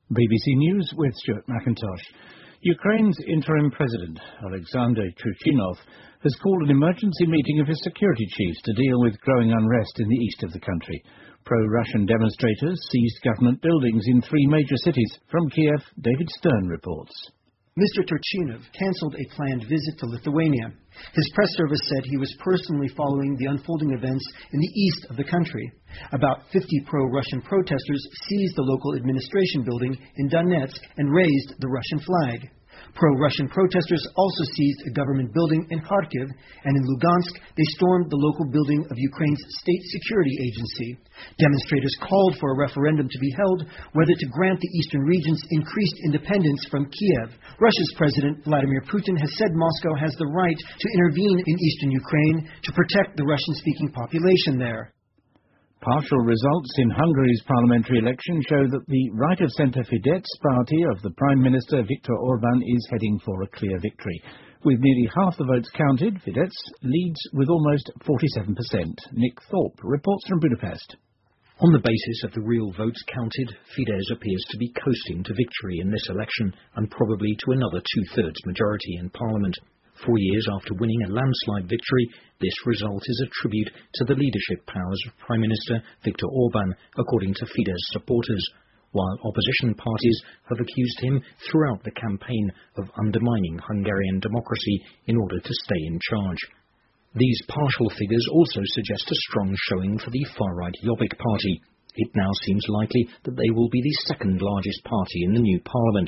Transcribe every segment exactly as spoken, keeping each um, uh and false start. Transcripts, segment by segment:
B B C News with Stuart McIntosh. Ukraine's interim president, Alexander Turchinov, has called an emergency meeting of his security chiefs to deal with growing unrest in the east of the country. Pro-Russian demonstrators seized government buildings in three major cities. From Kiev, David Stern reports. Mister Turchinov cancelled a planned visit to Lithuania. His press service said he was personally following the unfolding events in the east of the country. About fifty pro-Russian protesters seized the local administration building in Donetsk and raised the Russian flag. Pro-Russian protesters also seized a government building in Kharkiv, and in Lugansk they stormed the local building of Ukraine's state security agency. Demonstrators called for a referendum to be held whether to grant the eastern regions increased independence from Kiev. Russia's President Vladimir Putin has said Moscow has the right to intervene in eastern Ukraine to protect the Russian-speaking population there. Partial results in Hungary's parliamentary election show that the right-of-centre Fidesz party of the Prime Minister Viktor Orban is heading for a clear victory. With nearly half the votes counted, Fidesz leads with almost forty-seven percent. Nick Thorpe reports from Budapest. On the basis of the real votes counted, Fidesz appears to be coasting to victory in this election and probably to another two-thirds majority in Parliament. Four years after winning a landslide victory, this result is a tribute to the leadership powers of Prime Minister Viktor Orban, according to Fidesz supporters, while opposition parties have accused him throughout the campaign of undermining Hungarian democracy in order to stay in charge. These partial figures also suggest a strong showing for the far-right Jobbik party. It now seems likely that they will be the second largest party in the new parliament.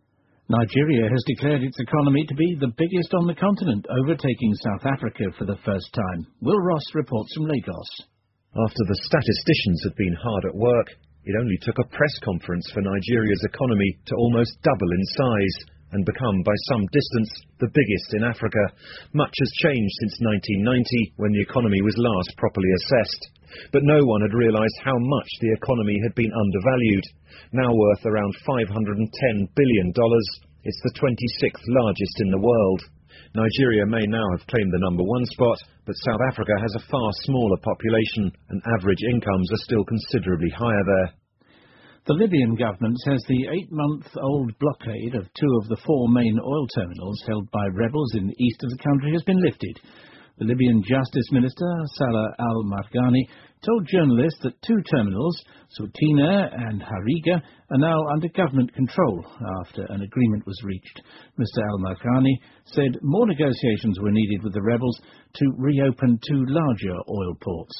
Nigeria has declared its economy to be the biggest on the continent, overtaking South Africa for the first time. Will Ross reports from Lagos. After the statisticians had been hard at work, it only took a press conference for Nigeria's economy to almost double in size and become, by some distance, the biggest in Africa. Much has changed since nineteen ninety, when the economy was last properly assessed. But no one had realised how much the economy had been undervalued. Now worth around five hundred ten billion dollars, it's the twenty-sixth largest in the world. Nigeria may now have claimed the number one spot, but South Africa has a far smaller population and average incomes are still considerably higher there. The Libyan government says the eight-month-old blockade of two of the four main oil terminals held by rebels in the east of the country has been lifted. The Libyan Justice Minister, Salah al-Marghani, told journalists that two terminals, Soutina and Hariga, are now under government control after an agreement was reached. Mister al-Marghani said more negotiations were needed with the rebels to reopen two larger oil ports.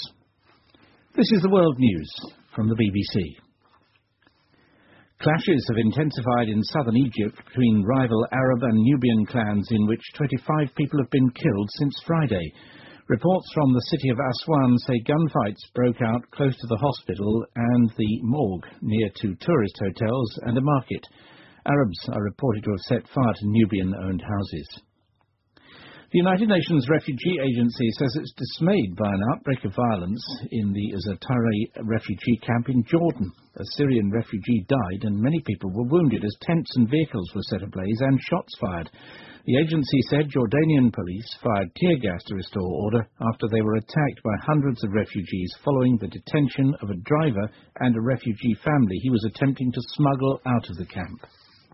This is the World News from the B B C. Clashes have intensified in southern Egypt between rival Arab and Nubian clans, in which twenty-five people have been killed since Friday. Reports from the city of Aswan say gunfights broke out close to the hospital and the morgue near to tourist hotels and a market. Arabs are reported to have set fire to Nubian-owned houses. The United Nations Refugee Agency says it's dismayed by an outbreak of violence in the Zaatari refugee camp in Jordan. A Syrian refugee died and many people were wounded as tents and vehicles were set ablaze and shots fired. The agency said Jordanian police fired tear gas to restore order after they were attacked by hundreds of refugees following the detention of a driver and a refugee family he was attempting to smuggle out of the camp.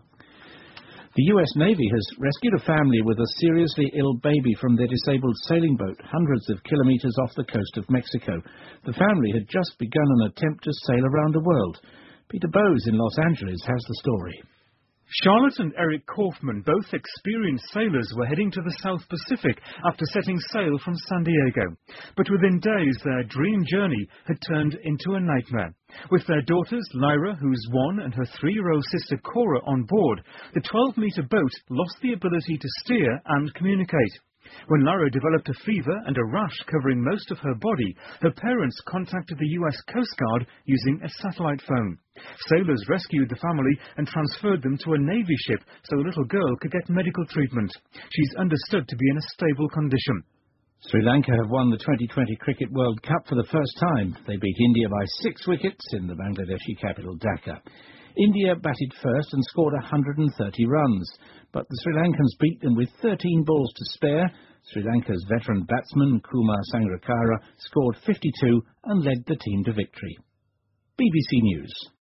The U S Navy has rescued a family with a seriously ill baby from their disabled sailing boat hundreds of kilometers off the coast of Mexico. The family had just begun an attempt to sail around the world. Peter Bowes in Los Angeles has the story. Charlotte and Eric Kaufman, both experienced sailors, were heading to the South Pacific after setting sail from San Diego. But within days, their dream journey had turned into a nightmare. With their daughters, Lyra, who's one, and her three-year-old sister, Cora, on board, the twelve-metre boat lost the ability to steer and communicate. When Lyra developed a fever and a rash covering most of her body, her parents contacted the U S Coast Guard using a satellite phone. Sailors rescued the family and transferred them to a Navy ship so the little girl could get medical treatment. She's understood to be in a stable condition. Sri Lanka have won the twenty twenty Cricket World Cup for the first time. They beat India by six wickets in the Bangladeshi capital Dhaka. India batted first and scored one hundred thirty runs, but the Sri Lankans beat them with thirteen balls to spare. Sri Lanka's veteran batsman Kumar Sangakkara scored fifty-two and led the team to victory. B B C News.